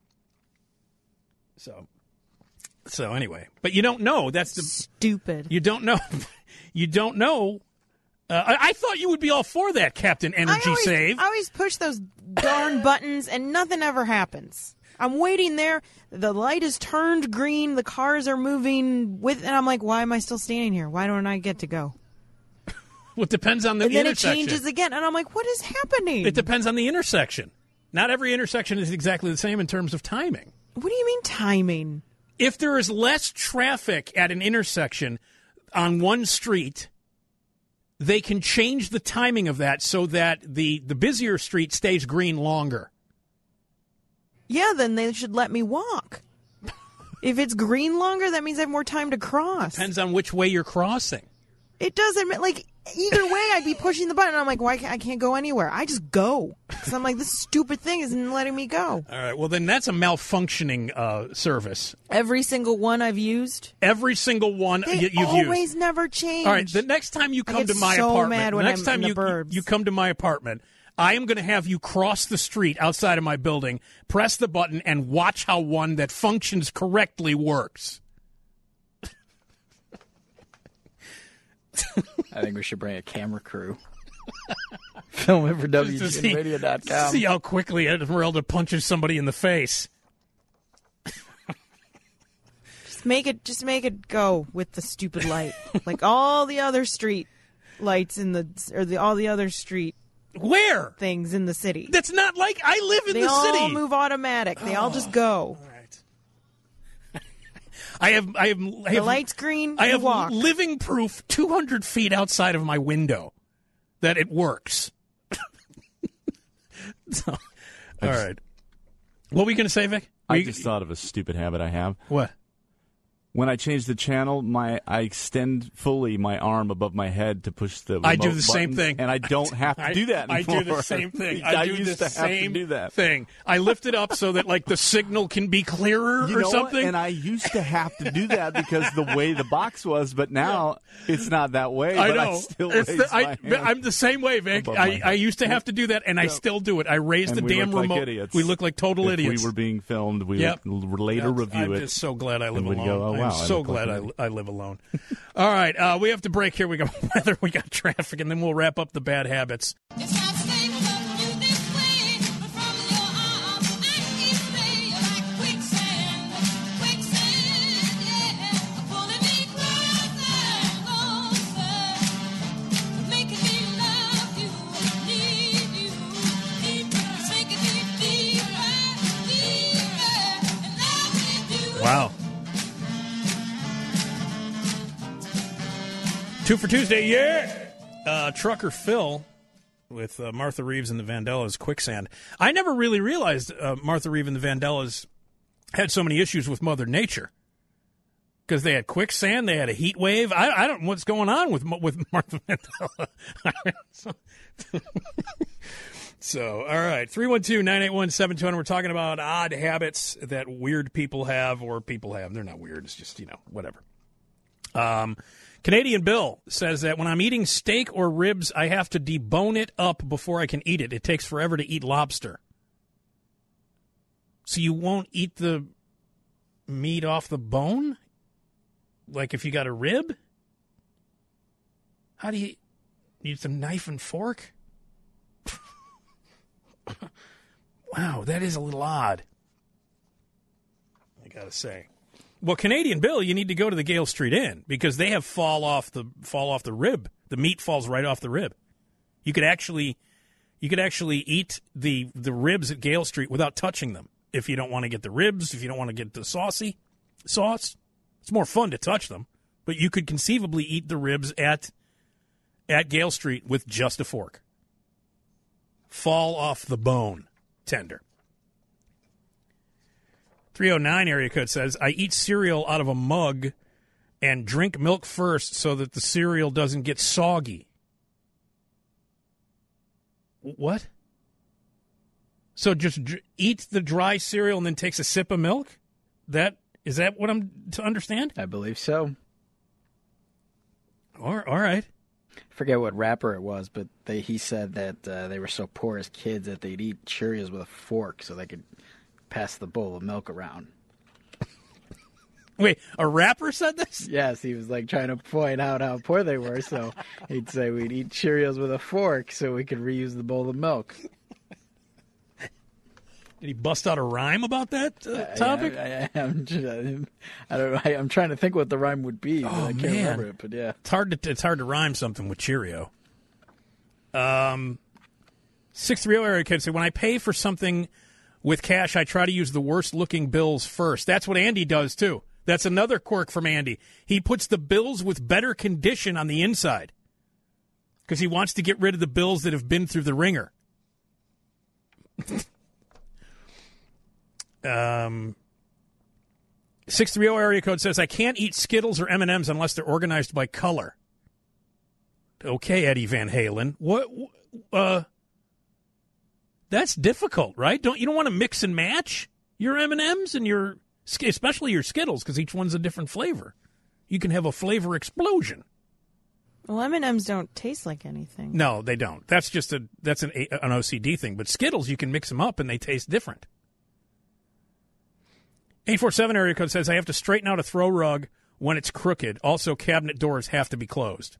So anyway, but you don't know. That's stupid. You don't know. You don't know. I thought you would be all for that, Captain Energy Save. I always push those darn buttons, and nothing ever happens. I'm waiting there. The light is turned green. The cars are moving and I'm like, why am I still standing here? Why don't I get to go? Well, it depends on the intersection. intersection. And then it changes again, and I'm like, what is happening? It depends on the intersection. Not every intersection is exactly the same in terms of timing. What do you mean timing? If there is less traffic at an intersection on one street, they can change the timing of that so that the busier street stays green longer. Yeah, then they should let me walk. If it's green longer, that means I have more time to cross. Depends on which way you're crossing. It doesn't, like, either way, I'd be pushing the button. I'm like, why I can't go anywhere? I just go. Because I'm like, this stupid thing isn't letting me go. All right. Well, then that's a malfunctioning service. Every single one I've used. Every single one They you've used. always never change. All right. The next time you come get to my so apartment, mad the when next I'm time in the burbs. you come to my apartment, I am going to have you cross the street outside of my building, press the button, and watch how one that functions correctly works. I think we should bring a camera crew. Film it for WGNradio.com. See how quickly Esmeralda punches somebody in the face. Just make it go with the stupid light, like all the other street lights all the other street Where? things in the city. That's not like I live in They the all city. move automatic. They all just go. All right. I have The light's green. I you have walk. living proof 200 feet outside of my window that it works. So, all right. What were you going to say, Vic? I just thought of a stupid habit I have. What? When I change the channel, I extend fully my arm above my head to push the remote I do the same button, thing. and I don't have to do that anymore. I do the same thing. I do used the to have same to do that. thing. I lift it up so that like the signal can be clearer You or know something. What? And I used to have to do that because the way the box was, but now it's not that way. I but know. I still It's raise the- my hand I'm the same way, Vic. above my head. I used to have to do that, and I still do it. I raise And the we damn look like remote. idiots. We look like total If idiots. we were being filmed, we Yep. would later review I'm it. just so glad I live and we'd alone. go, oh, wow, I'm I so look like glad an I live alone. All right, we have to break here. We got weather, we got traffic, and then we'll wrap up the bad habits. It's not stable loving you this way, but from your arms I can stay like quicksand, quicksand, yeah. Pulling me closer, closer, making me love you, need you, deeper, sinking me deeper, deeper, in love with you. Wow. 2 for Tuesday, yeah! Trucker Phil with Martha Reeves and the Vandellas, Quicksand. I never really realized Martha Reeves and the Vandellas had so many issues with Mother Nature. Because they had quicksand, they had a heat wave. I don't know what's going on with Martha Vandella. So, all right, 312-981-7200. We're talking about odd habits that weird people have, or people have. They're not weird. It's just, whatever. Canadian Bill says that when I'm eating steak or ribs, I have to debone it up before I can eat it. It takes forever to eat lobster. So you won't eat the meat off the bone? Like if you got a rib? How do you use a knife and fork? Wow, that is a little odd. I gotta say. Well, Canadian Bill, you need to go to the Gale Street Inn because they have fall off the rib. The meat falls right off the rib. You could actually eat the ribs at Gale Street without touching them. If you don't want to get the ribs, if you don't want to get the sauce, it's more fun to touch them. But you could conceivably eat the ribs at Gale Street with just a fork. Fall off the bone, tender. 309 area code says, I eat cereal out of a mug and drink milk first so that the cereal doesn't get soggy. What? So just eat the dry cereal and then takes a sip of milk? Is that what I'm to understand? I believe so. All right. I forget what rapper it was, but he said that they were so poor as kids that they'd eat Cheerios with a fork so they could pass the bowl of milk around. Wait, a rapper said this? Yes, he was like trying to point out how poor they were, so he'd say we'd eat Cheerios with a fork so we could reuse the bowl of milk. Did he bust out a rhyme about that topic? I don't know. I'm trying to think what the rhyme would be, but I can't remember it. But yeah, it's hard to rhyme something with Cheerio. 630 area code say, when I pay for something with cash, I try to use the worst looking bills first. That's what Andy does too. That's another quirk from Andy. He puts the bills with better condition on the inside because he wants to get rid of the bills that have been through the ringer. 630 area code says, I can't eat Skittles or M&Ms unless they're organized by color. Okay, Eddie Van Halen. What? That's difficult, right? You don't want to mix and match your M&Ms and your, especially your Skittles, because each one's a different flavor. You can have a flavor explosion. Well, M&Ms don't taste like anything. No, they don't. That's just an OCD thing. But Skittles, you can mix them up and they taste different. 847 area code says, I have to straighten out a throw rug when it's crooked. Also, cabinet doors have to be closed.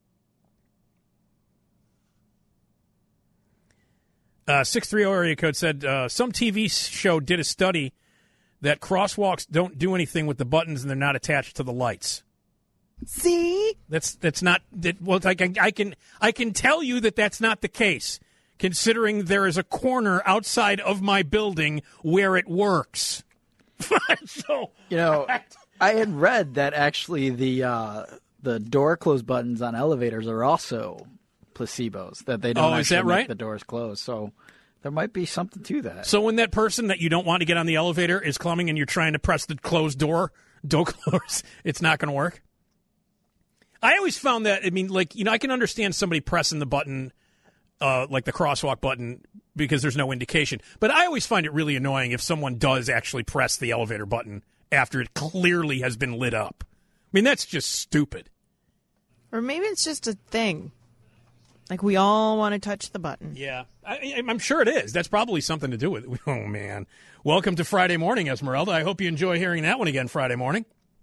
630 area code said, some TV show did a study that crosswalks don't do anything with the buttons and they're not attached to the lights. See? That's not that. Well, I can tell you that that's not the case, considering there is a corner outside of my building where it works. So I had read that actually the door close buttons on elevators are also placebos, that they don't actually make the doors close. So there might be something to that. So when that person that you don't want to get on the elevator is coming and you're trying to press the closed door close, it's not going to work. I always found that, I can understand somebody pressing the button, like the crosswalk button, because there's no indication. But I always find it really annoying if someone does actually press the elevator button after it clearly has been lit up. That's just stupid. Or maybe it's just a thing. Like we all want to touch the button. Yeah, I'm sure it is. That's probably something to do with it. Oh, man. Welcome to Friday Morning, Esmeralda. I hope you enjoy hearing that one again Friday morning.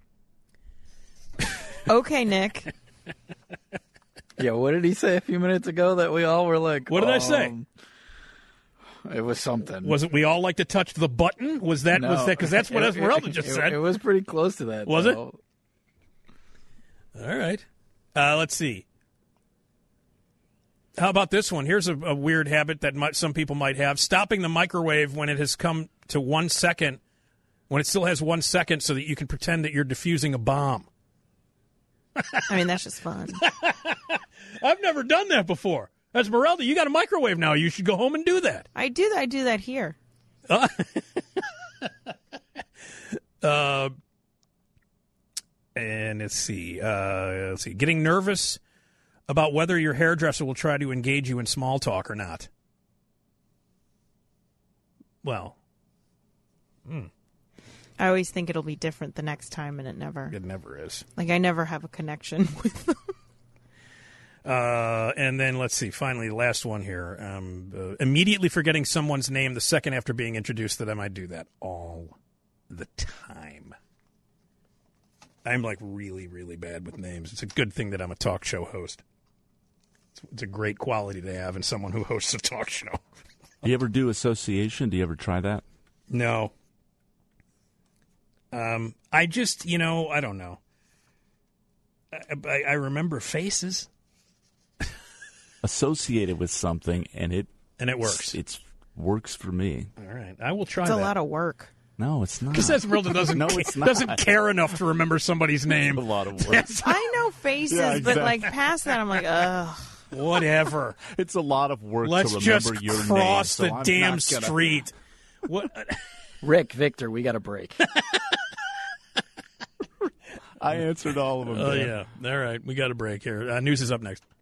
Okay, Nick. Yeah, what did he say a few minutes ago that we all were like, what did I say? It was something. Was it we all like to touch the button? Was that because that's what Esmeralda just said? It was pretty close to that. Was it? All right. Let's see. How about this one? Here's a weird habit that some people might have. Stopping the microwave when it has come to 1 second, when it still has 1 second, so that you can pretend that you're defusing a bomb. That's just fun. I've never done that before. Esmeralda, you got a microwave now. You should go home and do that. I do that. I do that here. And let's see. Getting nervous about whether your hairdresser will try to engage you in small talk or not. Well, I always think it'll be different the next time, and it never is. Like, I never have a connection with them. And then, let's see, finally, the last one here. Immediately forgetting someone's name the second after being introduced to them. I do that all the time. I'm, really, really bad with names. It's a good thing that I'm a talk show host. It's a great quality to have in someone who hosts a talk show. Do you ever do association? Do you ever try that? No. I just, I don't know. I remember faces. Associated with something, and it works. It works for me. All right. I will try that. It's a lot of work. No, it's not. Because Esmeralda doesn't care enough to remember somebody's name. It's a lot of work. I know faces, yeah, exactly. But past that, I'm like, ugh. Whatever. It's a lot of work Let's to remember just your name. cross the damn street. What? Rick, Victor, we got a break. I answered all of them. Oh, yeah. All right. We got a break here. News is up next.